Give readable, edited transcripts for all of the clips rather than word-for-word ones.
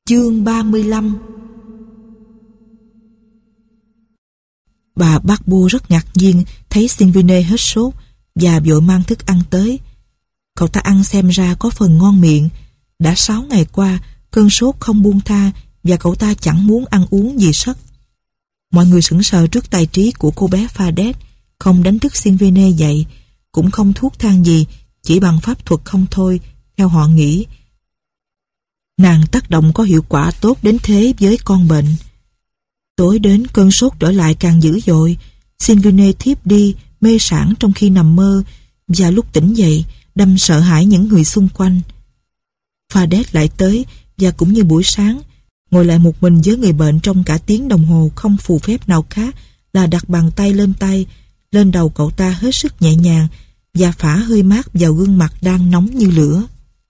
Chương 35. Bà Barbo rất ngạc nhiên thấy Silvine hết sốt và vội mang thức ăn tới. Cậu ta ăn xem ra có phần ngon miệng. Đã 6 ngày qua, cơn sốt không buông tha và cậu ta chẳng muốn ăn uống gì sất. Mọi người sững sờ trước tài trí của cô bé Fadet, không đánh thức Silvine dậy, cũng không thuốc thang gì, chỉ bằng pháp thuật không thôi, theo họ nghĩ. Nàng tác động có hiệu quả tốt đến thế với con bệnh. Tối đến cơn sốt trở lại càng dữ dội. Silvine thiếp đi, mê sảng trong khi nằm mơ, và lúc tỉnh dậy, đâm sợ hãi những người xung quanh. Fadet lại tới, và cũng như buổi sáng, ngồi lại một mình với người bệnh trong cả tiếng đồng hồ, không phù phép nào khác là đặt bàn tay, lên đầu cậu ta hết sức nhẹ nhàng, và phả hơi mát vào gương mặt đang nóng như lửa.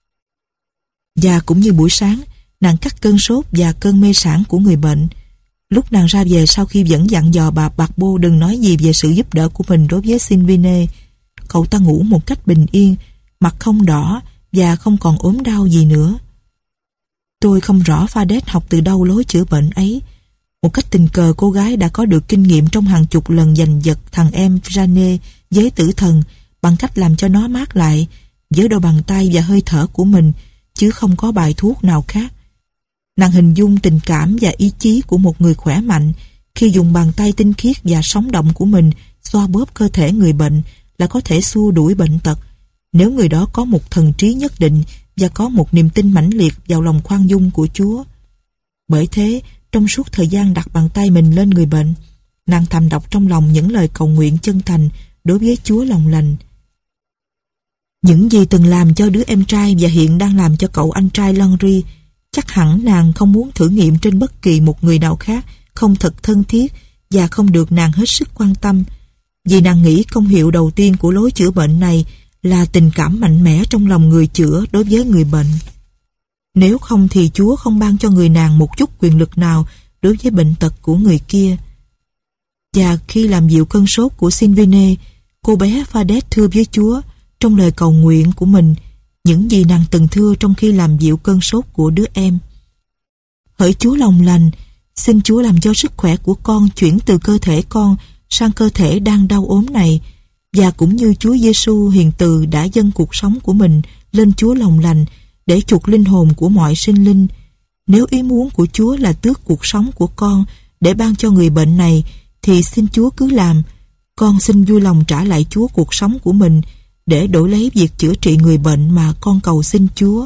Và cũng như buổi sáng, nàng cắt cơn sốt và cơn mê sảng của người bệnh. Lúc nàng ra về sau khi vẫn dặn dò bà Barbo đừng nói gì về sự giúp đỡ của mình đối với Silvine, cậu ta ngủ một cách bình yên, mặt không đỏ và không còn ốm đau gì nữa. Tôi không rõ Fadet học từ đâu lối chữa bệnh ấy. Một cách tình cờ cô gái đã có được kinh nghiệm trong hàng chục lần giành giật thằng em Jane với tử thần bằng cách làm cho nó mát lại với đôi bàn tay và hơi thở của mình, chứ không có bài thuốc nào khác. Nàng hình dung tình cảm và ý chí của một người khỏe mạnh khi dùng bàn tay tinh khiết và sống động của mình xoa bóp cơ thể người bệnh là có thể xua đuổi bệnh tật, nếu người đó có một thần trí nhất định và có một niềm tin mãnh liệt vào lòng khoan dung của Chúa. Bởi thế, trong suốt thời gian đặt bàn tay mình lên người bệnh, nàng thầm đọc trong lòng những lời cầu nguyện chân thành đối với Chúa lòng lành. Những gì từng làm cho đứa em trai và hiện đang làm cho cậu anh trai Landry, chắc hẳn nàng không muốn thử nghiệm trên bất kỳ một người nào khác không thật thân thiết và không được nàng hết sức quan tâm, vì nàng nghĩ công hiệu đầu tiên của lối chữa bệnh này là tình cảm mạnh mẽ trong lòng người chữa đối với người bệnh. Nếu không thì Chúa không ban cho người nàng một chút quyền lực nào đối với bệnh tật của người kia. Và khi làm dịu cơn sốt của Silvine, cô bé Fadet thưa với Chúa trong lời cầu nguyện của mình những gì nàng từng thưa trong khi làm dịu cơn sốt của đứa em. Hỡi Chúa lòng lành, xin Chúa làm cho sức khỏe của con chuyển từ cơ thể con sang cơ thể đang đau ốm này, và cũng như Chúa Giêsu hiền từ đã dâng cuộc sống của mình lên Chúa lòng lành để chuộc linh hồn của mọi sinh linh. Nếu ý muốn của Chúa là tước cuộc sống của con để ban cho người bệnh này, thì xin Chúa cứ làm. Con xin vui lòng trả lại Chúa cuộc sống của mình để đổi lấy việc chữa trị người bệnh mà con cầu xin Chúa.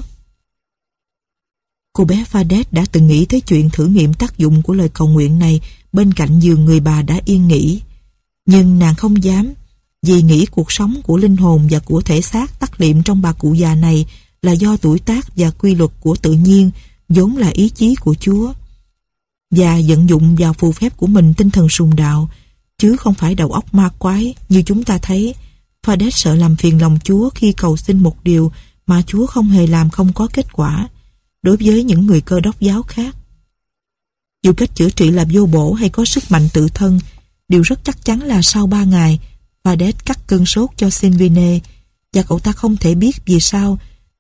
Cô bé Fadet đã từng nghĩ tới chuyện thử nghiệm tác dụng của lời cầu nguyện này bên cạnh giường người bà đã yên nghỉ. Nhưng nàng không dám, vì nghĩ cuộc sống của linh hồn và của thể xác tắt liệm trong bà cụ già này là do tuổi tác và quy luật của tự nhiên, vốn là ý chí của Chúa. Và vận dụng vào phù phép của mình tinh thần sùng đạo, chứ không phải đầu óc ma quái như chúng ta thấy. Fadet sợ làm phiền lòng Chúa khi cầu xin một điều mà Chúa không hề làm không có kết quả đối với những người Cơ Đốc giáo khác. Dù cách chữa trị là vô bổ hay có sức mạnh tự thân, điều rất chắc chắn là sau 3 ngày Fadet cắt cơn sốt cho Silvine, và cậu ta không thể biết vì sao.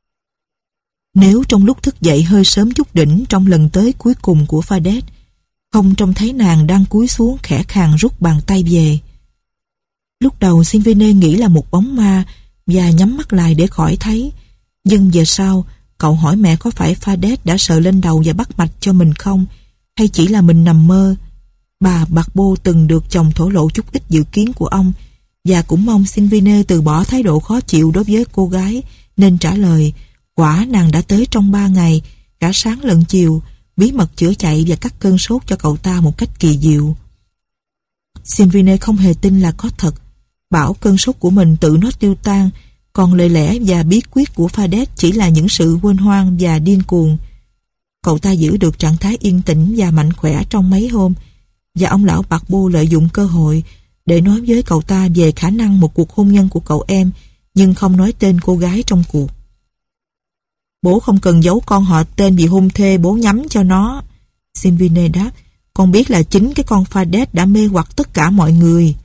Nếu trong lúc thức dậy hơi sớm chút đỉnh trong lần tới cuối cùng của Fadet, không trông thấy nàng đang cúi xuống khẽ khàng rút bàn tay về. Lúc đầu Silvine nghĩ là một bóng ma và nhắm mắt lại để khỏi thấy. Nhưng về sau, cậu hỏi mẹ có phải Fadet đã sờ lên đầu và bắt mạch cho mình không, hay chỉ là mình nằm mơ. Bà Barbo từng được chồng thổ lộ chút ít dự kiến của ông, và cũng mong Silvine từ bỏ thái độ khó chịu đối với cô gái, nên trả lời quả nàng đã tới trong 3 ngày, cả sáng lẫn chiều, bí mật chữa chạy và cắt cơn sốt cho cậu ta một cách kỳ diệu. Silvine không hề tin là có thật, bảo cơn sốt của mình tự nó tiêu tan, còn lời lẽ và bí quyết của Fadet chỉ là những sự quên hoang và điên cuồng. Cậu ta giữ được trạng thái yên tĩnh và mạnh khỏe trong mấy hôm, và ông lão Barbo lợi dụng cơ hội để nói với cậu ta về khả năng một cuộc hôn nhân của cậu em, nhưng không nói tên cô gái trong cuộc. Bố không cần giấu con họ tên vì hôn thê bố nhắm cho nó, Silvine đáp. Con biết là chính cái con Fadet đã mê hoặc tất cả mọi người.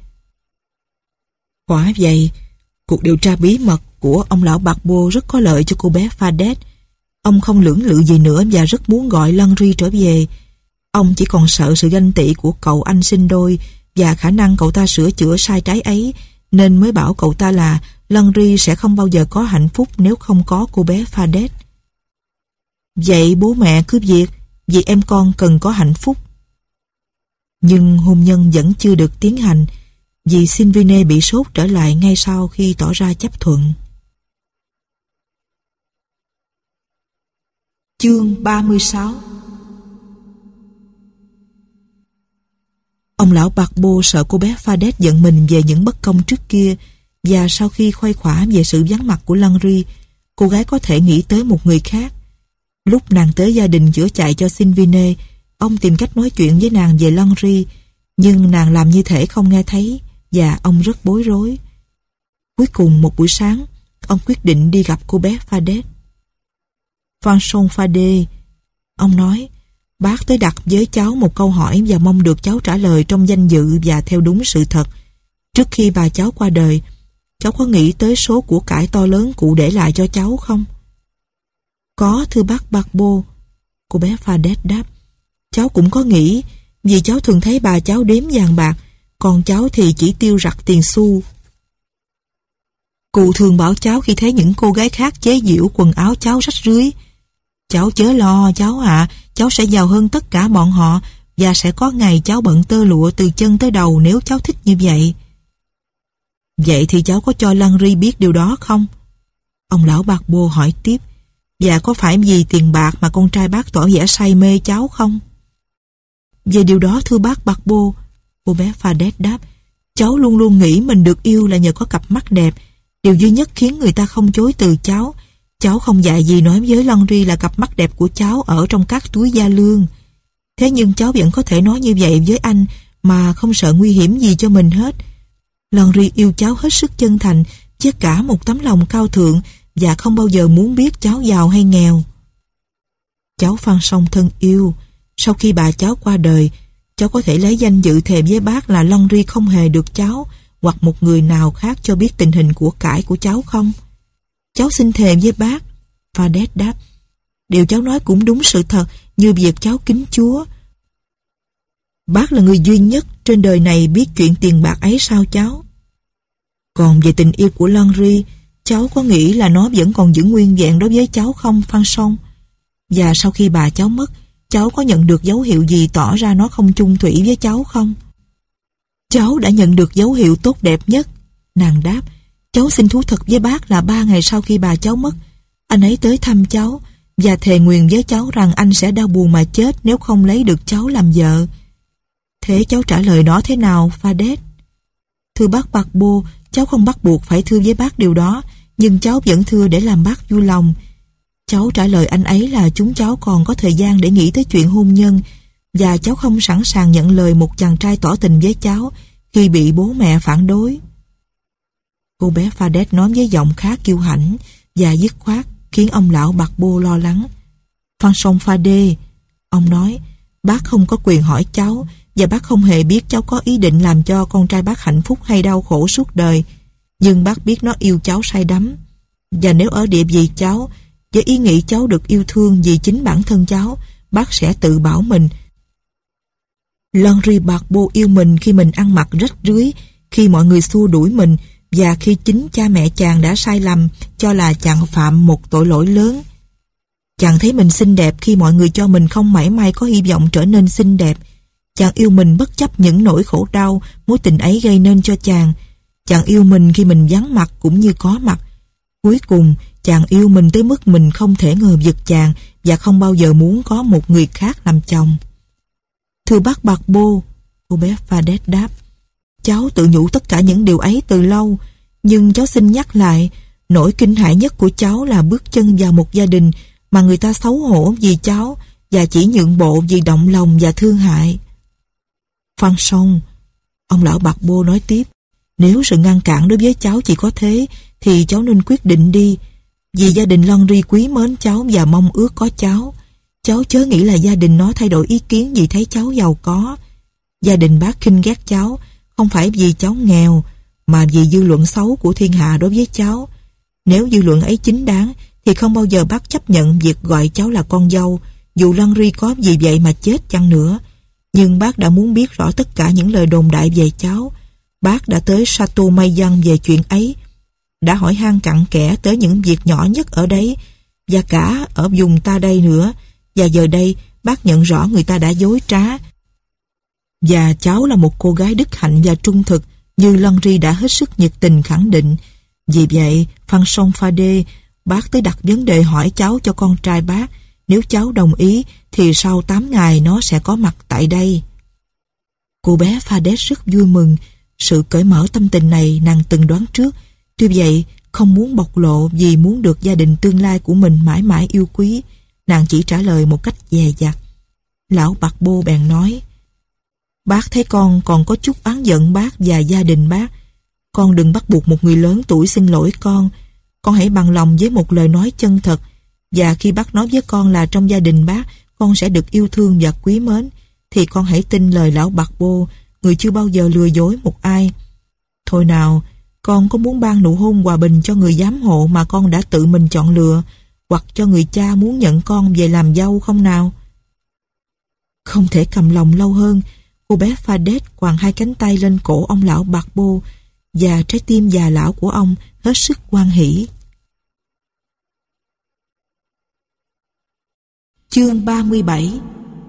Quả vậy, cuộc điều tra bí mật của ông lão Barbo rất có lợi cho cô bé Fadet, Ông không lưỡng lự gì nữa và rất muốn gọi Landry trở về. Ông chỉ còn sợ sự ganh tị của cậu anh sinh đôi và khả năng cậu ta sửa chữa sai trái ấy, nên mới bảo cậu ta là Landry sẽ không bao giờ có hạnh phúc nếu không có cô bé Fadet. Vậy bố mẹ cứ việc, vì em con cần có hạnh phúc. Nhưng hôn nhân vẫn chưa được tiến hành, vì Sylvine bị sốt trở lại ngay sau khi tỏ ra chấp thuận. Chương 36. Ông lão Barbeau sợ cô bé Fadet giận mình về những bất công trước kia, và sau khi khoai khỏa về sự vắng mặt của Landry, cô gái có thể nghĩ tới một người khác. Lúc nàng tới gia đình chữa chạy cho Sylvine, ông tìm cách nói chuyện với nàng về Landry, nhưng nàng làm như thể không nghe thấy, và ông rất bối rối. Cuối cùng một buổi sáng, ông quyết định đi gặp cô bé Fadet. Vincent Fadet, ông nói, bác tới đặt với cháu một câu hỏi và mong được cháu trả lời trong danh dự và theo đúng sự thật. Trước khi bà cháu qua đời, cháu có nghĩ tới số của cải to lớn cụ để lại cho cháu không? Có, thưa bác Barbeau, cô bé Fadet đáp. Cháu cũng có nghĩ, vì cháu thường thấy bà cháu đếm vàng bạc, còn cháu thì chỉ tiêu rặt tiền xu. Cụ thường bảo cháu khi thấy những cô gái khác chế giễu quần áo cháu rách rưới, cháu chớ lo cháu ạ, cháu sẽ giàu hơn tất cả bọn họ, và sẽ có ngày cháu bận tơ lụa từ chân tới đầu nếu cháu thích như vậy. Vậy thì cháu có cho Landry biết điều đó không? Ông lão Barbeau hỏi tiếp. Và có phải vì tiền bạc mà con trai bác tỏ vẻ say mê cháu không? Về điều đó thưa bác Barbeau, cô bé Fadet đáp, cháu luôn luôn nghĩ mình được yêu là nhờ có cặp mắt đẹp. Điều duy nhất khiến người ta không chối từ cháu. Cháu không dại gì nói với Landry là cặp mắt đẹp của cháu ở trong các túi da lương. Thế nhưng cháu vẫn có thể nói như vậy với anh mà không sợ nguy hiểm gì cho mình hết. Landry yêu cháu hết sức chân thành, với cả một tấm lòng cao thượng, và không bao giờ muốn biết cháu giàu hay nghèo. Cháu Phan Song thân yêu, sau khi bà cháu qua đời, cháu có thể lấy danh dự thề với bác là Landry không hề được cháu hoặc một người nào khác cho biết tình hình của cải của cháu không? Cháu xin thề với bác. Fadet đáp. Điều cháu nói cũng đúng sự thật, như việc cháu kính Chúa. Bác là người duy nhất trên đời này biết chuyện tiền bạc ấy sao cháu? Còn về tình yêu của Landry, cháu có nghĩ là nó vẫn còn giữ nguyên vẹn đối với cháu không, Phan Song? Và sau khi bà cháu mất, cháu có nhận được dấu hiệu gì tỏ ra nó không chung thủy với cháu không? Cháu đã nhận được dấu hiệu tốt đẹp nhất. Nàng đáp, cháu xin thú thật với bác là 3 ngày sau khi bà cháu mất, anh ấy tới thăm cháu và thề nguyền với cháu rằng anh sẽ đau buồn mà chết nếu không lấy được cháu làm vợ. Thế cháu trả lời nó thế nào, Fadet? Thưa bác Barbeau, cháu không bắt buộc phải thưa với bác điều đó, nhưng cháu vẫn thưa để làm bác vui lòng. Cháu trả lời anh ấy là chúng cháu còn có thời gian để nghĩ tới chuyện hôn nhân, và cháu không sẵn sàng nhận lời một chàng trai tỏ tình với cháu khi bị bố mẹ phản đối. Cô bé Fadet nói với giọng khá kiêu hãnh và dứt khoát, khiến ông lão Barbeau lo lắng. Vincent Fadet, ông nói, bác không có quyền hỏi cháu, và bác không hề biết cháu có ý định làm cho con trai bác hạnh phúc hay đau khổ suốt đời. Nhưng bác biết nó yêu cháu say đắm. Và nếu ở địa vị cháu, với ý nghĩ cháu được yêu thương vì chính bản thân cháu, bác sẽ tự bảo mình. Landry Barbeau yêu mình khi mình ăn mặc rách rưới, khi mọi người xua đuổi mình, và khi chính cha mẹ chàng đã sai lầm cho là chàng phạm một tội lỗi lớn. Chàng thấy mình xinh đẹp khi mọi người cho mình không mảy may có hy vọng trở nên xinh đẹp. Chàng yêu mình bất chấp những nỗi khổ đau mối tình ấy gây nên cho chàng. Chàng yêu mình khi mình vắng mặt cũng như có mặt. Cuối cùng, chàng yêu mình tới mức mình không thể ngờ vực chàng và không bao giờ muốn có một người khác làm chồng. Thưa bác Barbeau, cô bé Fadet đáp, cháu tự nhủ tất cả những điều ấy từ lâu, nhưng cháu xin nhắc lại, nỗi kinh hãi nhất của cháu là bước chân vào một gia đình mà người ta xấu hổ vì cháu và chỉ nhượng bộ vì động lòng và thương hại. Phan Song, ông lão Barbeau nói tiếp, nếu sự ngăn cản đối với cháu chỉ có thế, thì cháu nên quyết định đi. Vì gia đình Landry quý mến cháu và mong ước có cháu. Cháu chớ nghĩ là gia đình nó thay đổi ý kiến vì thấy cháu giàu có. Gia đình bác khinh ghét cháu, không phải vì cháu nghèo, mà vì dư luận xấu của thiên hạ đối với cháu. Nếu dư luận ấy chính đáng, thì không bao giờ bác chấp nhận việc gọi cháu là con dâu, dù Landry có vì vậy mà chết chăng nữa. Nhưng bác đã muốn biết rõ tất cả những lời đồn đại về cháu. Bác đã tới Chateau Maillan về chuyện ấy, đã hỏi han cặn kẽ tới những việc nhỏ nhất ở đấy, và cả ở vùng ta đây nữa. Và giờ đây, bác nhận rõ người ta đã dối trá. Và cháu là một cô gái đức hạnh và trung thực, như Landry đã hết sức nhiệt tình khẳng định. Vì vậy, Vincent Fadé, bác tới đặt vấn đề hỏi cháu cho con trai bác. Nếu cháu đồng ý, thì sau 8 ngày nó sẽ có mặt tại đây. Cô bé Fadé rất vui mừng. Sự cởi mở tâm tình này nàng từng đoán trước. Tuy vậy, không muốn bộc lộ vì muốn được gia đình tương lai của mình mãi mãi yêu quý. Nàng chỉ trả lời một cách dè dặt. Lão Bạc Bô bèn nói: Bác thấy con còn có chút oán giận bác và gia đình bác. Con đừng bắt buộc một người lớn tuổi xin lỗi con. Con hãy bằng lòng với một lời nói chân thật. Và khi bác nói với con là trong gia đình bác con sẽ được yêu thương và quý mến, thì con hãy tin lời lão Bạc Bô, người chưa bao giờ lừa dối một ai. Thôi nào, con có muốn ban nụ hôn hòa bình cho người giám hộ mà con đã tự mình chọn lựa, hoặc cho người cha muốn nhận con về làm dâu không nào? Không thể cầm lòng lâu hơn, cô bé Fadé quàng hai cánh tay lên cổ ông lão Bạc Bô, và trái tim già lão của ông hết sức hoan hỉ. Chương 37.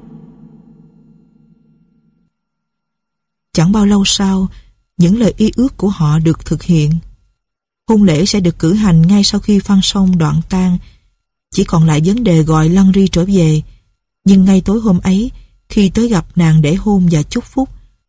Chẳng bao lâu sau, những lời y ước của họ được thực hiện. Hôn lễ sẽ được cử hành ngay sau khi Phan Song đoạn tang. Chỉ còn lại vấn đề gọi Landry trở về. Nhưng ngay tối hôm ấy, khi tới gặp nàng để hôn và chúc phúc,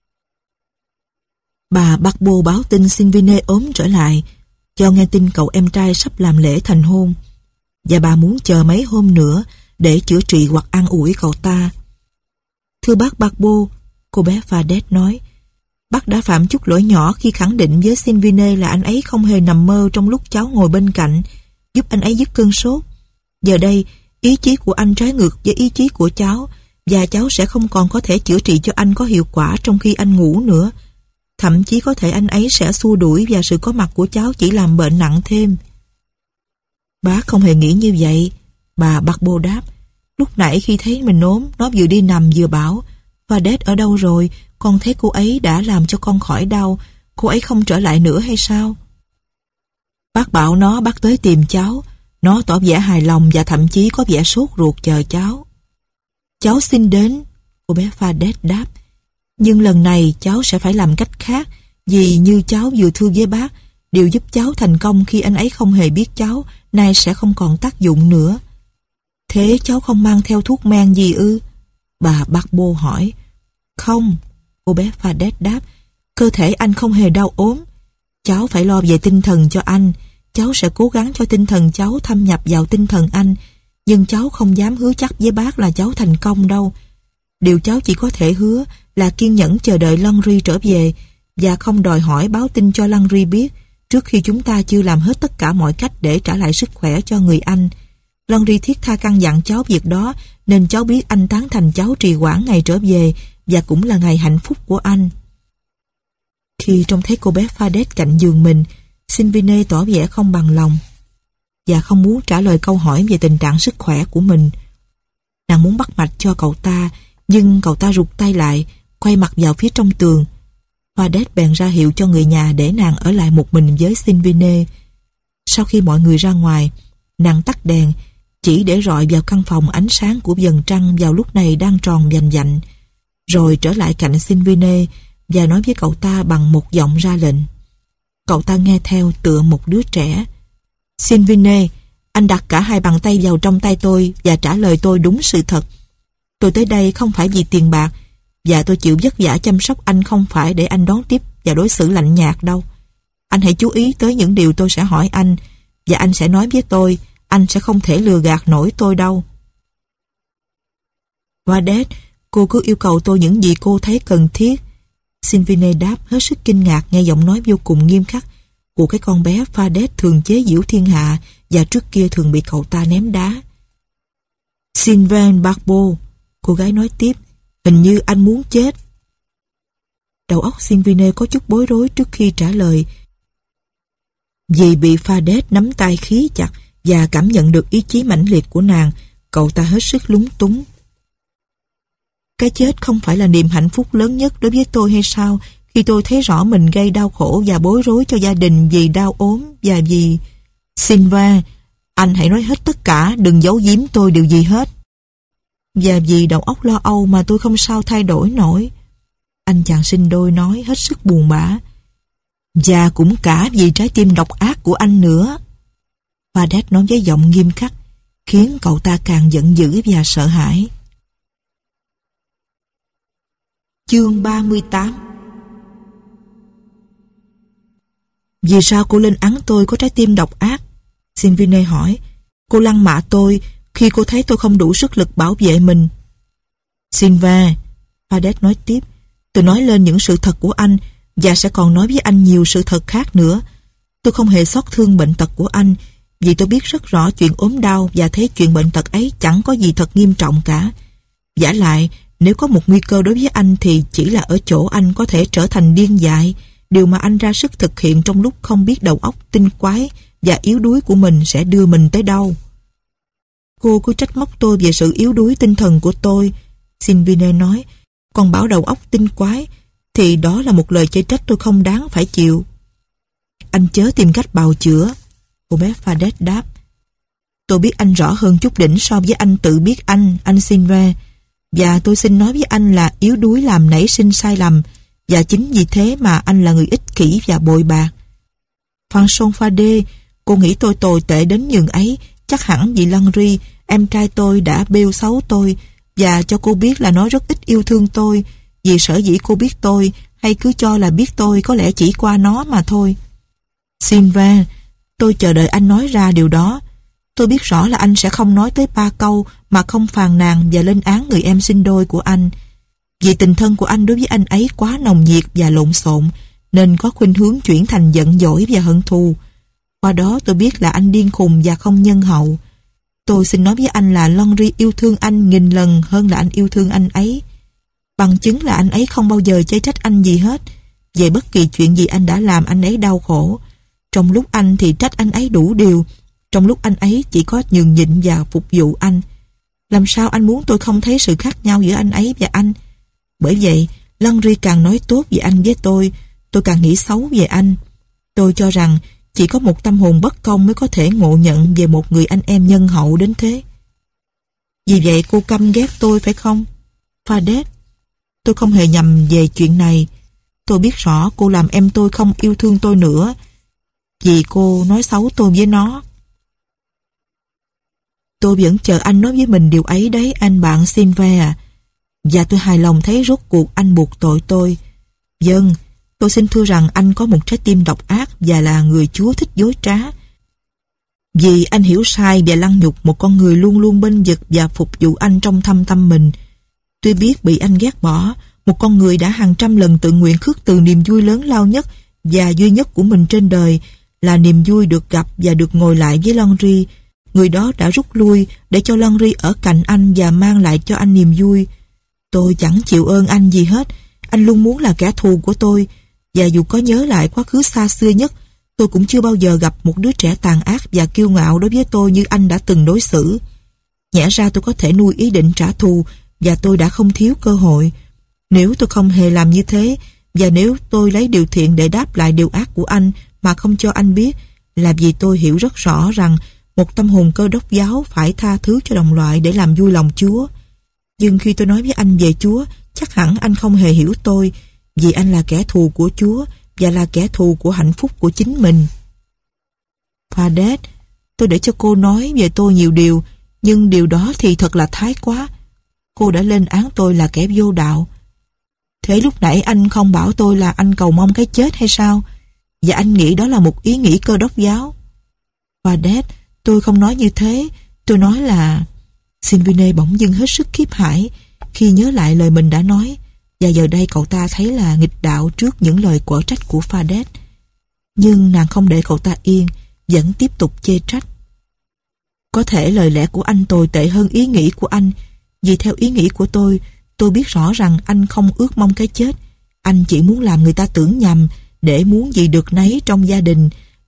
bà Bạc Bô báo tin Sylvine ốm trở lại, do nghe tin cậu em trai sắp làm lễ thành hôn, và bà muốn chờ mấy hôm nữa để chữa trị hoặc an ủi cậu ta. Thưa bác Bạc Bô, cô bé Fadé nói, bác đã phạm chút lỗi nhỏ khi khẳng định với Sylvine là anh ấy không hề nằm mơ trong lúc cháu ngồi bên cạnh, giúp anh ấy dứt cơn sốt. Giờ đây, ý chí của anh trái ngược với ý chí của cháu, và cháu sẽ không còn có thể chữa trị cho anh có hiệu quả trong khi anh ngủ nữa. Thậm chí có thể anh ấy sẽ xua đuổi, và sự có mặt của cháu chỉ làm bệnh nặng thêm. Bác không hề nghĩ như vậy, bà Bạc Bô đáp. Lúc nãy khi thấy mình ốm, nó vừa đi nằm vừa bảo, Fadé ở đâu rồi? Con thấy cô ấy đã làm cho con khỏi đau. Cô ấy không trở lại nữa hay sao? Bác bảo nó bác tới tìm cháu. Nó tỏ vẻ hài lòng và thậm chí có vẻ sốt ruột chờ cháu. Cháu xin đến, cô bé Fadé đáp. Nhưng lần này cháu sẽ phải làm cách khác, vì như cháu vừa thưa với bác, điều giúp cháu thành công khi anh ấy không hề biết cháu nay sẽ không còn tác dụng nữa. Thế cháu không mang theo thuốc men gì ư? Bà Bạc Bô hỏi. Không, cô bé Fadé đáp. Cơ thể anh không hề đau ốm. Cháu phải lo về tinh thần cho anh. Cháu sẽ cố gắng cho tinh thần cháu thâm nhập vào tinh thần anh. Nhưng cháu không dám hứa chắc với bác là cháu thành công đâu. Điều cháu chỉ có thể hứa là kiên nhẫn chờ đợi Landry trở về, và không đòi hỏi báo tin cho Landry biết trước khi chúng ta chưa làm hết tất cả mọi cách để trả lại sức khỏe cho người anh. Landry thiết tha căn dặn cháu việc đó, nên cháu biết anh tán thành cháu trì hoãn ngày trở về, và cũng là ngày hạnh phúc của anh. Khi trông thấy cô bé Fadé cạnh giường mình, Sylvine tỏ vẻ không bằng lòng và không muốn trả lời câu hỏi về tình trạng sức khỏe của mình. Nàng muốn bắt mạch cho cậu ta, nhưng cậu ta rụt tay lại, quay mặt vào phía trong tường. Fadé bèn ra hiệu cho người nhà để nàng ở lại một mình với Sylvine. Sau khi mọi người ra ngoài, nàng tắt đèn, chỉ để rọi vào căn phòng ánh sáng của vầng trăng vào lúc này đang tròn vành vạnh, rồi trở lại cạnh Sylvine và nói với cậu ta bằng một giọng ra lệnh. Cậu ta nghe theo tựa một đứa trẻ. Sylvine, anh đặt cả hai bàn tay vào trong tay tôi và trả lời tôi đúng sự thật. Tôi tới đây không phải vì tiền bạc, và tôi chịu vất vả chăm sóc anh không phải để anh đón tiếp và đối xử lạnh nhạt đâu. Anh hãy chú ý tới những điều tôi sẽ hỏi anh, và anh sẽ nói với tôi. Anh sẽ không thể lừa gạt nổi tôi đâu. Fadé, cô cứ yêu cầu tôi những gì cô thấy cần thiết. Sylvine đáp, hết sức kinh ngạc nghe giọng nói vô cùng nghiêm khắc của cái con bé Fadé thường chế giễu thiên hạ và trước kia thường bị cậu ta ném đá. Sylvain Barbeau, cô gái nói tiếp, hình như anh muốn chết. Đầu óc Sylvine có chút bối rối trước khi trả lời, vì bị Fadé nắm tay khí chặt và cảm nhận được ý chí mãnh liệt của nàng, cậu ta hết sức lúng túng. Cái chết không phải là niềm hạnh phúc lớn nhất đối với tôi hay sao, khi tôi thấy rõ mình gây đau khổ và bối rối cho gia đình vì đau ốm và vì... Silva, anh hãy nói hết tất cả, đừng giấu giếm tôi điều gì hết. Và vì đầu óc lo âu mà tôi không sao thay đổi nổi. Anh chàng sinh đôi nói hết sức buồn bã. Và cũng cả vì trái tim độc ác của anh nữa. Fadet nói với giọng nghiêm khắc, khiến cậu ta càng giận dữ và sợ hãi. Chương 38. Vì sao cô lên án tôi có trái tim độc ác? Silvine hỏi. Cô lăng mạ tôi khi cô thấy tôi không đủ sức lực bảo vệ mình. Silva, Fadet nói tiếp, tôi nói lên những sự thật của anh và sẽ còn nói với anh nhiều sự thật khác nữa. Tôi không hề xót thương bệnh tật của anh, vì tôi biết rất rõ chuyện ốm đau và thấy chuyện bệnh tật ấy chẳng có gì thật nghiêm trọng cả. Vả lại, nếu có một nguy cơ đối với anh thì chỉ là ở chỗ anh có thể trở thành điên dại, điều mà anh ra sức thực hiện trong lúc không biết đầu óc tinh quái và yếu đuối của mình sẽ đưa mình tới đâu. Cô cứ trách móc tôi về sự yếu đuối tinh thần của tôi, Silvine nói, còn bảo đầu óc tinh quái thì đó là một lời chê trách tôi không đáng phải chịu. Anh chớ tìm cách bào chữa, cô bé Fadet đáp. Tôi biết anh rõ hơn chút đỉnh so với anh tự biết anh Silva, và tôi xin nói với anh là yếu đuối làm nảy sinh sai lầm, và chính vì thế mà anh là người ích kỷ và bội bạc. François Fade, cô nghĩ tôi tồi tệ đến nhường ấy, chắc hẳn vì Landry, em trai tôi đã bêu xấu tôi, và cho cô biết là nó rất ít yêu thương tôi, vì sở dĩ cô biết tôi, hay cứ cho là biết tôi có lẽ chỉ qua nó mà thôi. Silva, tôi chờ đợi anh nói ra điều đó. Tôi biết rõ là anh sẽ không nói tới 3 câu mà không phàn nàn và lên án người em sinh đôi của anh. Vì tình thân của anh đối với anh ấy quá nồng nhiệt và lộn xộn, nên có khuynh hướng chuyển thành giận dỗi và hận thù. Qua đó tôi biết là anh điên khùng và không nhân hậu. Tôi xin nói với anh là Landry yêu thương anh nghìn lần hơn là anh yêu thương anh ấy. Bằng chứng là anh ấy không bao giờ chê trách anh gì hết. Về bất kỳ chuyện gì anh đã làm anh ấy đau khổ. Trong lúc anh thì trách anh ấy đủ điều, trong lúc anh ấy chỉ có nhường nhịn và phục vụ anh. Làm sao anh muốn tôi không thấy sự khác nhau giữa anh ấy và anh? Bởi vậy, Landry càng nói tốt về anh với tôi càng nghĩ xấu về anh. Tôi cho rằng chỉ có một tâm hồn bất công mới có thể ngộ nhận về một người anh em nhân hậu đến thế. Vì vậy cô căm ghét tôi phải không? Fadet, tôi không hề nhầm về chuyện này. Tôi biết rõ cô làm em tôi không yêu thương tôi nữa, vì cô nói xấu tôi với nó. Tôi vẫn chờ anh nói với mình điều ấy đấy, anh bạn Silva à. Và tôi hài lòng thấy rốt cuộc anh buộc tội tôi. Vâng, tôi xin thưa rằng anh có một trái tim độc ác và là người Chúa thích dối trá. Vì anh hiểu sai và lăng nhục một con người luôn luôn bênh vực và phục vụ anh trong thâm tâm mình. Tôi biết bị anh ghét bỏ, một con người đã hàng trăm lần tự nguyện khước từ niềm vui lớn lao nhất và duy nhất của mình trên đời là niềm vui được gặp và được ngồi lại với Landry. Người đó đã rút lui để cho Landry ở cạnh anh và mang lại cho anh niềm vui. Tôi chẳng chịu ơn anh gì hết. Anh luôn muốn là kẻ thù của tôi. Và dù có nhớ lại quá khứ xa xưa nhất, tôi cũng chưa bao giờ gặp một đứa trẻ tàn ác và kiêu ngạo đối với tôi như anh đã từng đối xử. Nhẽ ra tôi có thể nuôi ý định trả thù và tôi đã không thiếu cơ hội. Nếu tôi không hề làm như thế, và nếu tôi lấy điều thiện để đáp lại điều ác của anh mà không cho anh biết, là vì tôi hiểu rất rõ rằng một tâm hồn Cơ Đốc giáo phải tha thứ cho đồng loại để làm vui lòng Chúa. Nhưng khi tôi nói với anh về Chúa, chắc hẳn anh không hề hiểu tôi, vì anh là kẻ thù của Chúa và là kẻ thù của hạnh phúc của chính mình. Fadet, tôi để cho cô nói về tôi nhiều điều, nhưng điều đó thì thật là thái quá. Cô đã lên án tôi là kẻ vô đạo. Thế lúc nãy anh không bảo tôi là anh cầu mong cái chết hay sao? Và anh nghĩ đó là một ý nghĩ Cơ Đốc giáo. Fadet, tôi không nói như thế. Tôi nói là... Silvine bỗng dưng hết sức khiếp hãi khi nhớ lại lời mình đã nói, và giờ đây cậu ta thấy là nghịch đạo trước những lời quở trách của Fadet. Nhưng nàng không để cậu ta yên, vẫn tiếp tục chê trách. Có thể lời lẽ của anh tồi tệ hơn ý nghĩ của anh, vì theo ý nghĩ của tôi biết rõ rằng anh không ước mong cái chết. Anh chỉ muốn làm người ta tưởng nhầm để muốn gì được nấy trong gia đình,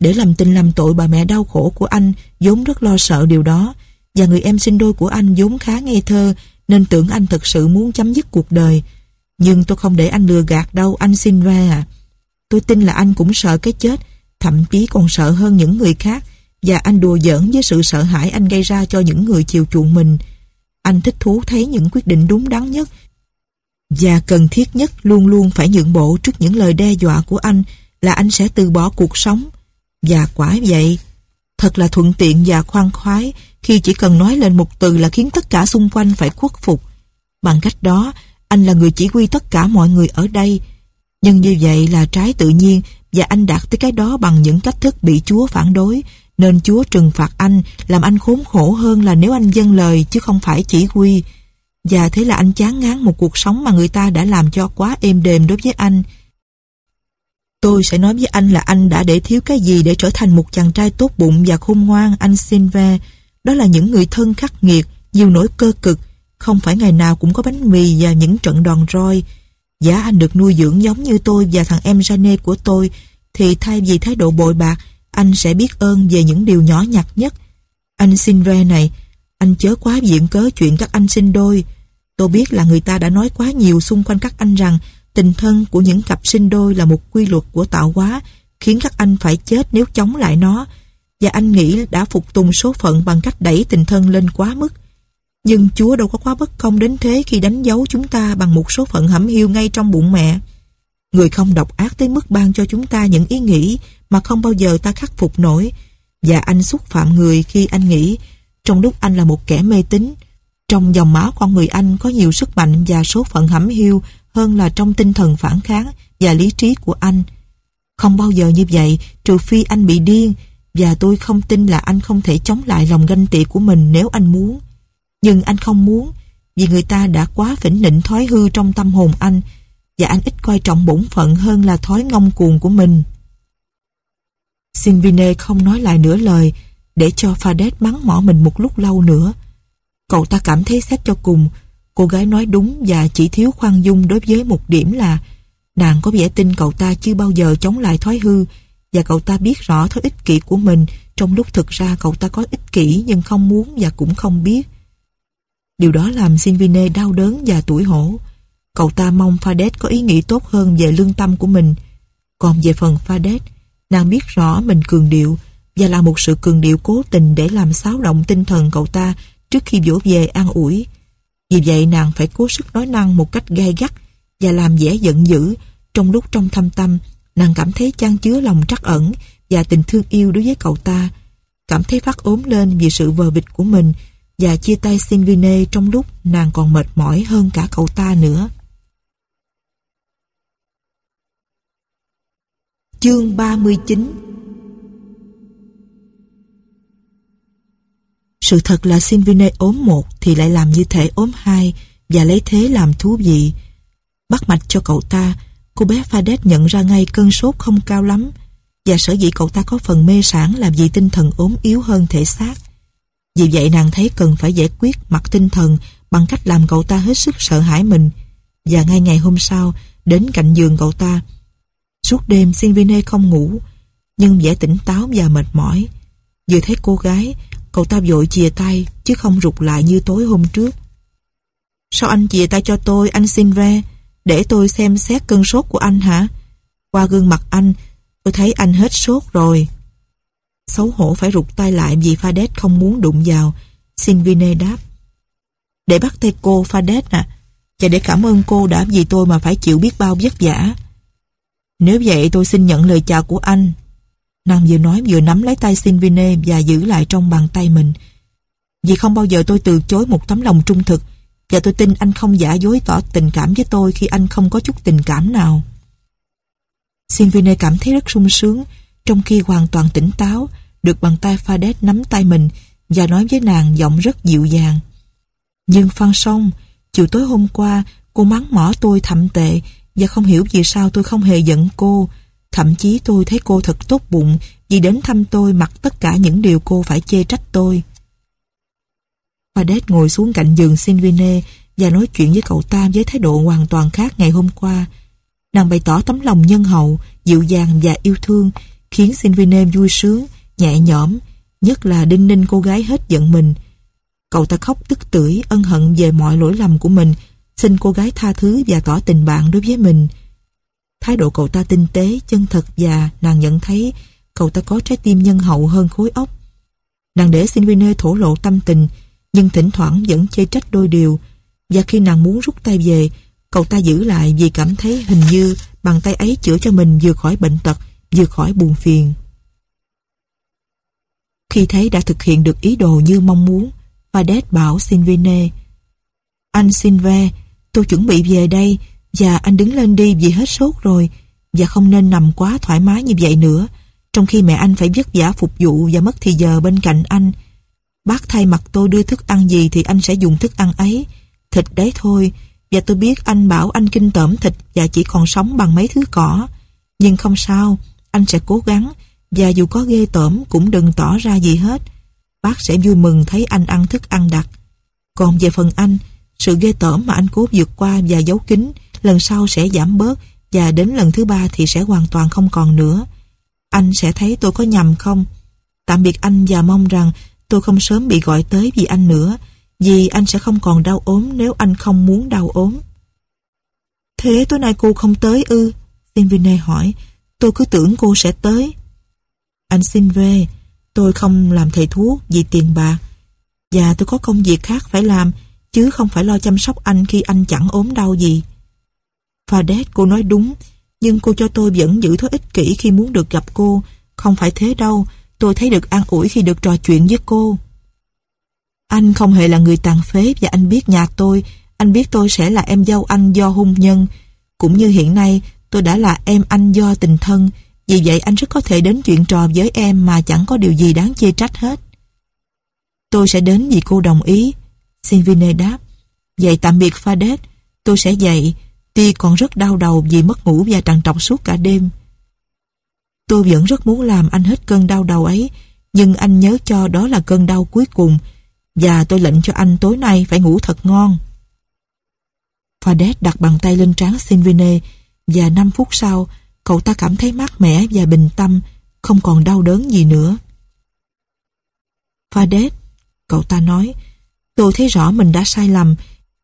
Để làm tình làm tội bà mẹ đau khổ của anh vốn rất lo sợ điều đó, và người em sinh đôi của anh vốn khá ngây thơ nên tưởng anh thật sự muốn chấm dứt cuộc đời. Nhưng tôi không để anh lừa gạt đâu, anh Silva à. Tôi tin là anh cũng sợ cái chết, thậm chí còn sợ hơn những người khác, và anh đùa giỡn với sự sợ hãi anh gây ra cho những người chiều chuộng mình. Anh thích thú thấy những quyết định đúng đắn nhất và cần thiết nhất luôn luôn phải nhượng bộ trước những lời đe dọa của anh là anh sẽ từ bỏ cuộc sống. Và quả vậy, thật là thuận tiện và khoan khoái khi chỉ cần nói lên một từ là khiến tất cả xung quanh phải khuất phục. Bằng cách đó, anh là người chỉ huy tất cả mọi người ở đây. Nhưng như vậy là trái tự nhiên, và anh đạt tới cái đó bằng những cách thức bị Chúa phản đối, nên Chúa trừng phạt anh, làm anh khốn khổ hơn là nếu anh vâng lời chứ không phải chỉ huy. Và thế là anh chán ngán một cuộc sống mà người ta đã làm cho quá êm đềm đối với anh. Tôi sẽ nói với anh là anh đã để thiếu cái gì để trở thành một chàng trai tốt bụng và khôn ngoan, anh Silva. Đó là những người thân khắc nghiệt, nhiều nỗi cơ cực, không phải ngày nào cũng có bánh mì và những trận đòn roi. Giá anh được nuôi dưỡng giống như tôi và thằng em Jane của tôi, thì thay vì thái độ bội bạc, anh sẽ biết ơn về những điều nhỏ nhặt nhất. Anh Silva này, anh chớ quá viện cớ chuyện các anh sinh đôi. Tôi biết là người ta đã nói quá nhiều xung quanh các anh rằng tình thân của những cặp sinh đôi là một quy luật của tạo hóa, khiến các anh phải chết nếu chống lại nó, và anh nghĩ đã phục tùng số phận bằng cách đẩy tình thân lên quá mức. Nhưng Chúa đâu có quá bất công đến thế khi đánh dấu chúng ta bằng một số phận hẩm hiu ngay trong bụng mẹ. Người không độc ác tới mức ban cho chúng ta những ý nghĩ mà không bao giờ ta khắc phục nổi, và anh xúc phạm người khi anh nghĩ, trong lúc anh là một kẻ mê tín, trong dòng máu con người anh có nhiều sức mạnh và số phận hẩm hiu hơn là trong tinh thần phản kháng và lý trí của anh. Không bao giờ như vậy, trừ phi anh bị điên, và tôi không tin là anh không thể chống lại lòng ganh tị của mình nếu anh muốn. Nhưng anh không muốn, vì người ta đã quá phỉnh nịnh thói hư trong tâm hồn anh, và anh ít coi trọng bổn phận hơn là thói ngông cuồng của mình. Silvine không nói lại nửa lời, để cho Fadet mắng mỏ mình một lúc lâu nữa. Cậu ta cảm thấy xét cho cùng, cô gái nói đúng và chỉ thiếu khoan dung đối với một điểm là nàng có vẻ tin cậu ta chưa bao giờ chống lại thói hư, và cậu ta biết rõ thói ích kỷ của mình, trong lúc thực ra cậu ta có ích kỷ nhưng không muốn và cũng không biết. Điều đó làm Silvine đau đớn và tủi hổ. Cậu ta mong Fadet có ý nghĩ tốt hơn về lương tâm của mình. Còn về phần Fadet, nàng biết rõ mình cường điệu, và là một sự cường điệu cố tình để làm xáo động tinh thần cậu ta trước khi vỗ về an ủi. Vì vậy nàng phải cố sức nói năng một cách gay gắt và làm vẻ giận dữ, trong lúc trong thâm tâm nàng cảm thấy chan chứa lòng trắc ẩn và tình thương yêu đối với cậu ta, cảm thấy phát ốm lên vì sự vờ vịt của mình, và chia tay Silvine trong lúc nàng còn mệt mỏi hơn cả cậu ta nữa. Chương 39. Sự thật là Silvine ốm một thì lại làm như thể ốm hai, và lấy thế làm thú vị. Bắt mạch cho cậu ta, cô bé Fadet nhận ra ngay cơn sốt không cao lắm, và sở dĩ cậu ta có phần mê sản là vì tinh thần ốm yếu hơn thể xác. Vì vậy nàng thấy cần phải giải quyết mặt tinh thần bằng cách làm cậu ta hết sức sợ hãi mình, và ngay ngày hôm sau đến cạnh giường cậu ta. Suốt đêm Silvine không ngủ, nhưng vẻ tỉnh táo và mệt mỏi. Vừa thấy cô gái, cậu ta vội chìa tay chứ không rụt lại như tối hôm trước. Sao anh chìa tay cho tôi, anh Silva? Để tôi xem xét cơn sốt của anh hả? Qua gương mặt anh, tôi thấy anh hết sốt rồi. Xấu hổ phải rụt tay lại vì Fadet không muốn đụng vào. Silvine đáp: Để bắt tay cô, Fadet à, và để cảm ơn cô đã vì tôi mà phải chịu biết bao vất vả. Nếu vậy tôi xin nhận lời chào của anh. Nàng vừa nói vừa nắm lấy tay Silvine và giữ lại trong bàn tay mình. Vì không bao giờ tôi từ chối một tấm lòng trung thực, và tôi tin anh không giả dối tỏ tình cảm với tôi khi anh không có chút tình cảm nào. Silvine cảm thấy rất sung sướng, trong khi hoàn toàn tỉnh táo, được bàn tay Fadet nắm tay mình và nói với nàng giọng rất dịu dàng: Nhưng Phan Song, chiều tối hôm qua cô mắng mỏ tôi thậm tệ, và không hiểu vì sao tôi không hề giận cô. Thậm chí tôi thấy cô thật tốt bụng vì đến thăm tôi mặc tất cả những điều cô phải chê trách tôi. Fadet ngồi xuống cạnh giường Silvine và nói chuyện với cậu ta với thái độ hoàn toàn khác ngày hôm qua. Nàng bày tỏ tấm lòng nhân hậu, dịu dàng và yêu thương khiến Sylvine vui sướng, nhẹ nhõm, nhất là đinh ninh cô gái hết giận mình. Cậu ta khóc tức tưởi, ân hận về mọi lỗi lầm của mình, xin cô gái tha thứ và tỏ tình bạn đối với mình. Thái độ cậu ta tinh tế, chân thật và nàng nhận thấy cậu ta có trái tim nhân hậu hơn khối óc. Nàng để Sylvine thổ lộ tâm tình, nhưng thỉnh thoảng vẫn chê trách đôi điều, và khi nàng muốn rút tay về, cậu ta giữ lại vì cảm thấy hình như bàn tay ấy chữa cho mình vừa khỏi bệnh tật, vừa khỏi buồn phiền. Khi thấy đã thực hiện được ý đồ như mong muốn, Fadet bảo Sylvine: "Anh Sylvain, tôi chuẩn bị về đây, và anh đứng lên đi vì hết sốt rồi, và không nên nằm quá thoải mái như vậy nữa, trong khi mẹ anh phải vất vả phục vụ và mất thì giờ bên cạnh anh. Bác thay mặt tôi đưa thức ăn gì thì anh sẽ dùng thức ăn ấy, thịt đấy thôi, và tôi biết anh bảo anh kinh tởm thịt và chỉ còn sống bằng mấy thứ cỏ, nhưng không sao, anh sẽ cố gắng, và dù có ghê tởm cũng đừng tỏ ra gì hết. Bác sẽ vui mừng thấy anh ăn thức ăn đặc. Còn về phần anh, sự ghê tởm mà anh cố vượt qua và giấu kín lần sau sẽ giảm bớt, và đến lần thứ 3 thì sẽ hoàn toàn không còn nữa. Anh sẽ thấy tôi có nhầm không? Tạm biệt anh và mong rằng tôi không sớm bị gọi tới vì anh nữa, vì anh sẽ không còn đau ốm nếu anh không muốn đau ốm." "Thế tối nay cô không tới ư?" Sylvine hỏi. "Tôi cứ tưởng cô sẽ tới." "Anh Sylvain, tôi không làm thầy thuốc vì tiền bạc, và tôi có công việc khác phải làm, chứ không phải lo chăm sóc anh khi anh chẳng ốm đau gì." "Fadet, cô nói đúng, nhưng cô cho tôi vẫn giữ thói ích kỷ khi muốn được gặp cô. Không phải thế đâu, tôi thấy được an ủi khi được trò chuyện với cô." "Anh không hề là người tàn phế, và anh biết nhà tôi, anh biết tôi sẽ là em dâu anh do hôn nhân, cũng như hiện nay tôi đã là em anh do tình thân, vì vậy anh rất có thể đến chuyện trò với em mà chẳng có điều gì đáng chê trách hết." "Tôi sẽ đến vì cô đồng ý," Sylvine đáp. "Vậy tạm biệt Fadet, tôi sẽ dậy, tuy còn rất đau đầu vì mất ngủ và trằn trọc suốt cả đêm." "Tôi vẫn rất muốn làm anh hết cơn đau đầu ấy, nhưng anh nhớ cho đó là cơn đau cuối cùng, và tôi lệnh cho anh tối nay phải ngủ thật ngon." Fadet đặt bàn tay lên trán Sylvine, và 5 phút sau, cậu ta cảm thấy mát mẻ và bình tâm, không còn đau đớn gì nữa. "Fadet," cậu ta nói, "tôi thấy rõ mình đã sai lầm,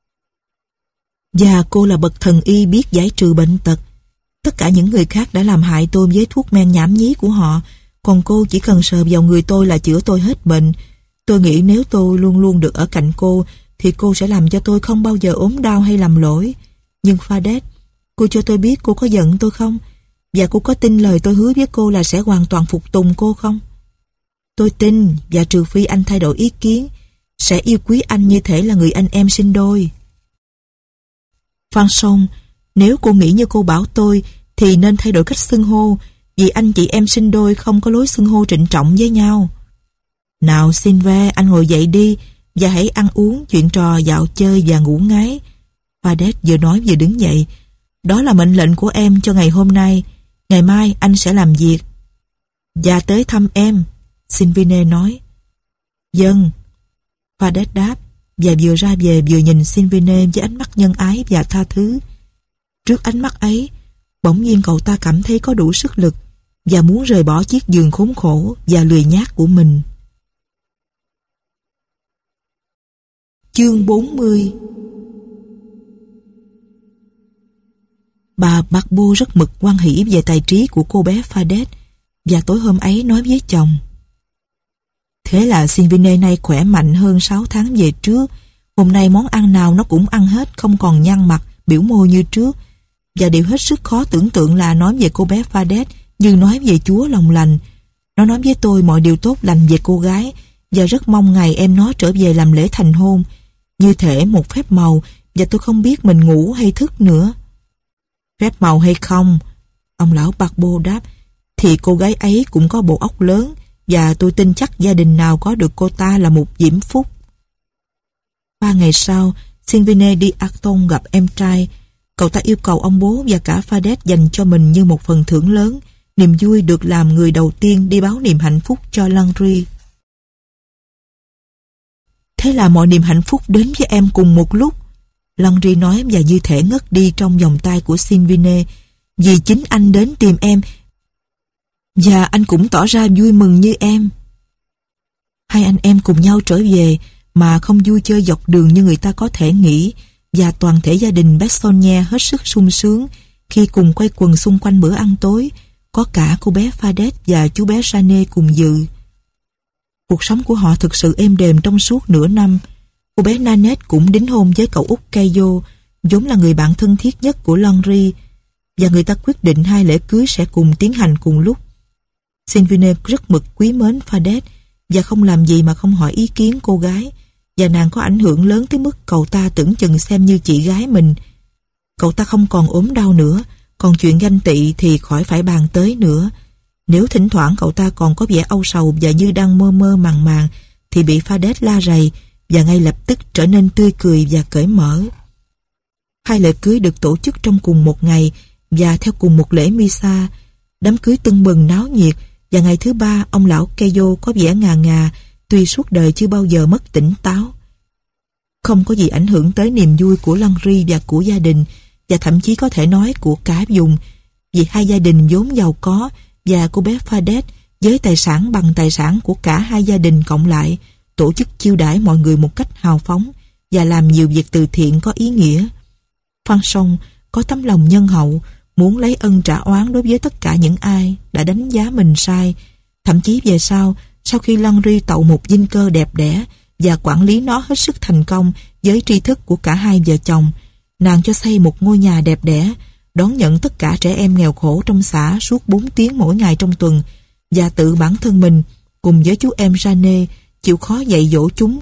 và cô là bậc thần y biết giải trừ bệnh tật. Tất cả những người khác đã làm hại tôi với thuốc men nhảm nhí của họ, còn cô chỉ cần sờ vào người tôi là chữa tôi hết bệnh. Tôi nghĩ nếu tôi luôn luôn được ở cạnh cô, thì cô sẽ làm cho tôi không bao giờ ốm đau hay làm lỗi. Nhưng Fadet, cô cho tôi biết cô có giận tôi không? Và cô có tin lời tôi hứa với cô là sẽ hoàn toàn phục tùng cô không?" "Tôi tin, và trừ phi anh thay đổi ý kiến, sẽ yêu quý anh như thể là người anh em sinh đôi." "Fanson, nếu cô nghĩ như cô bảo tôi, thì nên thay đổi cách xưng hô, vì anh chị em sinh đôi không có lối xưng hô trịnh trọng với nhau." "Nào Sylvain, anh ngồi dậy đi, và hãy ăn uống, chuyện trò, dạo chơi và ngủ ngáy." Fadet vừa nói vừa đứng dậy. "Đó là mệnh lệnh của em cho ngày hôm nay. Ngày mai anh sẽ làm việc." "Và tới thăm em," Sylvine nói. "Vâng," Fadet đáp, và vừa ra về vừa nhìn Sylvine với ánh mắt nhân ái và tha thứ. Trước ánh mắt ấy, bỗng nhiên cậu ta cảm thấy có đủ sức lực và muốn rời bỏ chiếc giường khốn khổ và lười nhác của mình. Chương 40. Bà Barbeau rất mực hoan hỉ về tài trí của cô bé Fadet, và tối hôm ấy nói với chồng: "Thế là Sylvine nay khỏe mạnh hơn 6 tháng về trước. Hôm nay món ăn nào nó cũng ăn hết, không còn nhăn mặt, biểu môi như trước. Và điều hết sức khó tưởng tượng là nói về cô bé Fadet như nói về Chúa lòng lành. Nó nói với tôi mọi điều tốt lành về cô gái, và rất mong ngày em nó trở về làm lễ thành hôn, như thể một phép màu, và tôi không biết mình ngủ hay thức nữa." "Phép màu hay không," ông lão Barbeau đáp, "thì cô gái ấy cũng có bộ óc lớn, và tôi tin chắc gia đình nào có được cô ta là một diễm phúc." 3 ngày sau, Sylvine đi Acton gặp em trai. Cậu ta yêu cầu ông bố và cả Fadet dành cho mình như một phần thưởng lớn, niềm vui được làm người đầu tiên đi báo niềm hạnh phúc cho Landry. "Thế là mọi niềm hạnh phúc đến với em cùng một lúc," Landry nói, và như thể ngất đi trong vòng tay của Sylvine, "vì chính anh đến tìm em Và anh cũng tỏ ra vui mừng như em. Hai anh em cùng nhau trở về mà không vui chơi dọc đường như người ta có thể nghĩ, và toàn thể gia đình Bessonnier hết sức sung sướng khi cùng quay quần xung quanh bữa ăn tối, có cả cô bé Fadet và chú bé Jeanne cùng dự. Cuộc sống của họ thực sự êm đềm trong suốt nửa năm. Cô bé Nanette cũng đính hôn với cậu út Caillou, vốn là người bạn thân thiết nhất của Landry, và người ta quyết định hai lễ cưới sẽ cùng tiến hành cùng lúc. Sylvine rất mực quý mến Fadet và không làm gì mà không hỏi ý kiến cô gái, và nàng có ảnh hưởng lớn tới mức cậu ta tưởng chừng xem như chị gái mình. Cậu ta không còn ốm đau nữa, còn chuyện ganh tị thì khỏi phải bàn tới nữa. Nếu thỉnh thoảng cậu ta còn có vẻ âu sầu và như đang mơ mơ màng màng, thì bị Fadet la rầy và ngay lập tức trở nên tươi cười và cởi mở. Hai lễ cưới được tổ chức trong cùng một ngày và theo cùng một lễ misa. Đám cưới tưng bừng náo nhiệt, và ngày thứ ba ông lão Caillou có vẻ ngà ngà, tuy suốt đời chưa bao giờ mất tỉnh táo. Không có gì ảnh hưởng tới niềm vui của Landry và của gia đình, và thậm chí có thể nói của cả vùng, vì hai gia đình vốn giàu có, và cô bé Fadet với tài sản bằng tài sản của cả hai gia đình cộng lại tổ chức chiêu đãi mọi người một cách hào phóng và làm nhiều việc từ thiện có ý nghĩa. Fanchon có tấm lòng nhân hậu, muốn lấy ân trả oán đối với tất cả những ai đã đánh giá mình sai. Thậm chí về sau khi Landry tậu một dinh cơ đẹp đẽ và quản lý nó hết sức thành công với tri thức của cả hai vợ chồng, nàng cho xây một ngôi nhà đẹp đẽ, đón nhận tất cả trẻ em nghèo khổ trong xã suốt 4 tiếng mỗi ngày trong tuần, và tự bản thân mình cùng với chú em Jeanne chịu khó dạy dỗ chúng,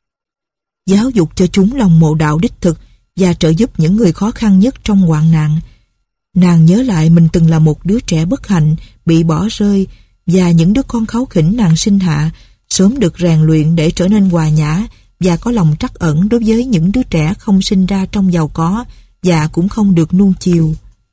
giáo dục cho chúng lòng mộ đạo đích thực và trợ giúp những người khó khăn nhất trong hoạn nạn. Nàng nhớ lại mình từng là một đứa trẻ bất hạnh, bị bỏ rơi, và những đứa con kháu khỉnh nàng sinh hạ sớm được rèn luyện để trở nên hòa nhã và có lòng trắc ẩn đối với những đứa trẻ không sinh ra trong giàu có và cũng không được nuông chiều.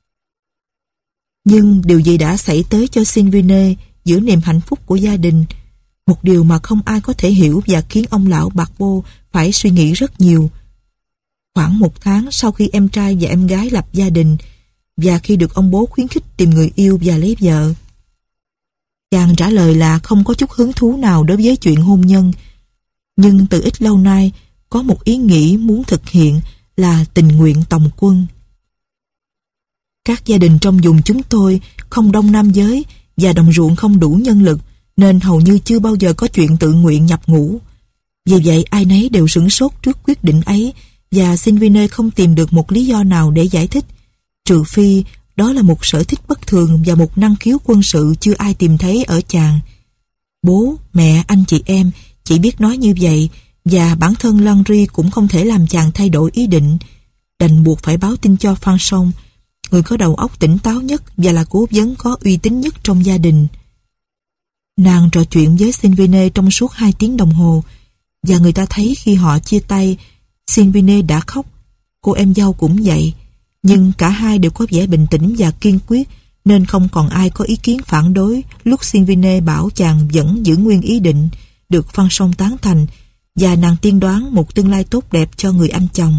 Nhưng điều gì đã xảy tới cho Sylvine giữa niềm hạnh phúc của gia đình? Một điều mà không ai có thể hiểu và khiến ông lão Barbeau phải suy nghĩ rất nhiều. Khoảng 1 tháng sau khi em trai và em gái lập gia đình, và khi được ông bố khuyến khích tìm người yêu và lấy vợ, chàng trả lời là không có chút hứng thú nào đối với chuyện hôn nhân. Nhưng từ ít lâu nay có một ý nghĩ muốn thực hiện là tình nguyện tòng quân. Các gia đình trong vùng chúng tôi không đông nam giới và đồng ruộng không đủ nhân lực, nên hầu như chưa bao giờ có chuyện tự nguyện nhập ngũ. Vì vậy ai nấy đều sửng sốt trước quyết định ấy, và Sylvine không tìm được một lý do nào để giải thích, trừ phi đó là một sở thích bất thường và một năng khiếu quân sự chưa ai tìm thấy ở chàng. Bố, mẹ, anh chị em chỉ biết nói như vậy, và bản thân Landry cũng không thể làm chàng thay đổi ý định, đành buộc phải báo tin cho Fanchon, người có đầu óc tỉnh táo nhất và là cố vấn có uy tín nhất trong gia đình. Nàng trò chuyện với Sylvine trong suốt 2 tiếng đồng hồ, và người ta thấy khi họ chia tay, Sylvine đã khóc, cô em dâu cũng vậy, nhưng cả hai đều có vẻ bình tĩnh và kiên quyết, nên không còn ai có ý kiến phản đối lúc Sylvine bảo chàng vẫn giữ nguyên ý định, được Fanchon tán thành, và nàng tiên đoán một tương lai tốt đẹp cho người anh chồng.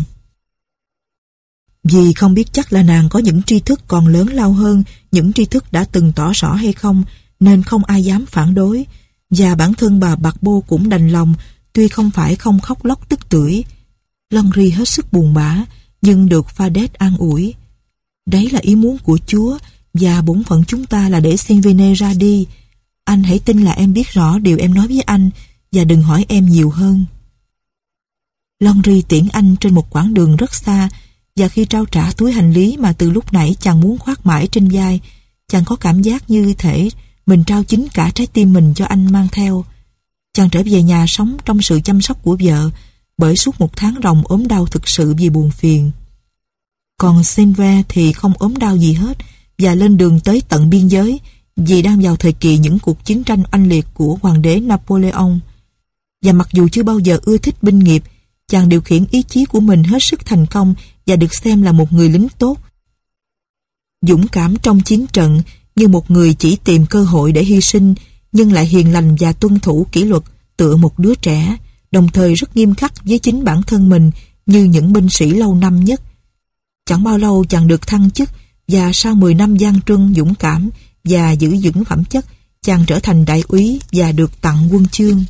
Vì không biết chắc là nàng có những tri thức còn lớn lao hơn những tri thức đã từng tỏ rõ hay không, nên không ai dám phản đối, và bản thân bà Barbeau cũng đành lòng, tuy không phải không khóc lóc tức tưởi. Landry hết sức buồn bã, nhưng được Fadet an ủi. Đấy là ý muốn của Chúa, và bổn phận chúng ta là để Sylvine ra đi. Anh hãy tin là em biết rõ điều em nói với anh, và đừng hỏi em nhiều hơn. Landry tiễn anh trên một quãng đường rất xa, và khi trao trả túi hành lý mà từ lúc nãy chàng muốn khoác mãi trên vai, chàng có cảm giác như thể mình trao chính cả trái tim mình cho anh mang theo. Chàng trở về nhà sống trong sự chăm sóc của vợ, bởi suốt 1 tháng ròng ốm đau thực sự vì buồn phiền. Còn Sylvain thì không ốm đau gì hết, và lên đường tới tận biên giới, vì đang vào thời kỳ những cuộc chiến tranh oanh liệt của hoàng đế Napoleon. Và mặc dù chưa bao giờ ưa thích binh nghiệp, chàng điều khiển ý chí của mình hết sức thành công và được xem là một người lính tốt, dũng cảm trong chiến trận, như một người chỉ tìm cơ hội để hy sinh, nhưng lại hiền lành và tuân thủ kỷ luật tựa một đứa trẻ, đồng thời rất nghiêm khắc với chính bản thân mình như những binh sĩ lâu năm nhất. Chẳng bao lâu chàng được thăng chức, và sau 10 năm gian truân dũng cảm và giữ vững phẩm chất, chàng trở thành đại úy và được tặng huân chương.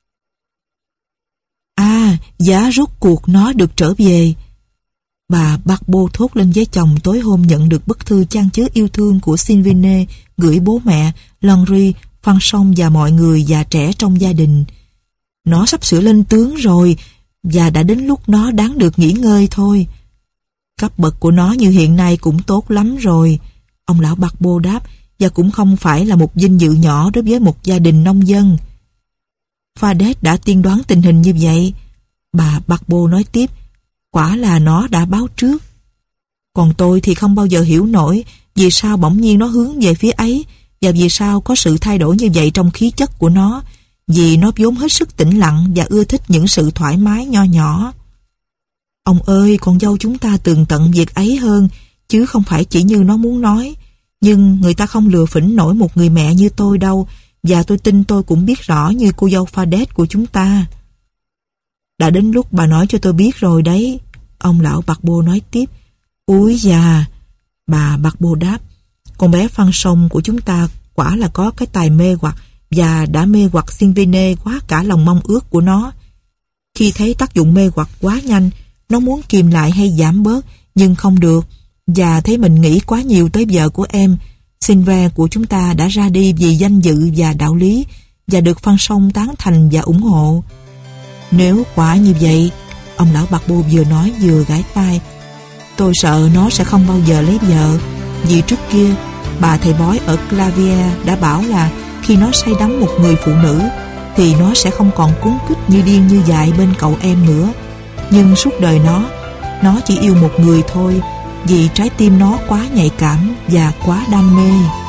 À, giá rốt cuộc nó được trở về. Bà Barbo thốt lên với chồng tối hôm nhận được bức thư chan chứa yêu thương của Sylvine gửi bố mẹ, Landry, Fanchon và mọi người già trẻ trong gia đình. Nó sắp sửa lên tướng rồi và đã đến lúc nó đáng được nghỉ ngơi thôi. Cấp bậc của nó như hiện nay cũng tốt lắm rồi, ông lão Barbo đáp, và cũng không phải là một vinh dự nhỏ đối với một gia đình nông dân. Fadet đã tiên đoán tình hình như vậy, bà Barbo nói tiếp, quả là nó đã báo trước. Còn tôi thì không bao giờ hiểu nổi vì sao bỗng nhiên nó hướng về phía ấy và vì sao có sự thay đổi như vậy trong khí chất của nó, vì nó vốn hết sức tĩnh lặng và ưa thích những sự thoải mái nho nhỏ. Ông ơi, con dâu chúng ta tường tận việc ấy hơn, chứ không phải chỉ như nó muốn nói. Nhưng người ta không lừa phỉnh nổi một người mẹ như tôi đâu, và tôi tin tôi cũng biết rõ như cô dâu Fadet của chúng ta. Đã đến lúc bà nói cho tôi biết rồi đấy, ông lão Barbo nói tiếp. Úi già, bà Barbo đáp, con bé Fanchon của chúng ta quả là có cái tài mê hoặc và đã mê hoặc Sylvine quá cả lòng mong ước của nó. Khi thấy tác dụng mê hoặc quá nhanh, nó muốn kìm lại hay giảm bớt, nhưng không được, và thấy mình nghĩ quá nhiều tới vợ của em. Sylvain của chúng ta đã ra đi vì danh dự và đạo lý, và được Fanchon tán thành và ủng hộ. Nếu quả như vậy, ông lão Barbo vừa nói vừa gãi tai, tôi sợ nó sẽ không bao giờ lấy vợ, vì trước kia bà thầy bói ở Clavier đã bảo là khi nó say đắm một người phụ nữ thì nó sẽ không còn cuống quýt như điên như dại bên cậu em nữa. Nhưng suốt đời nó chỉ yêu một người thôi, vì trái tim nó quá nhạy cảm và quá đam mê.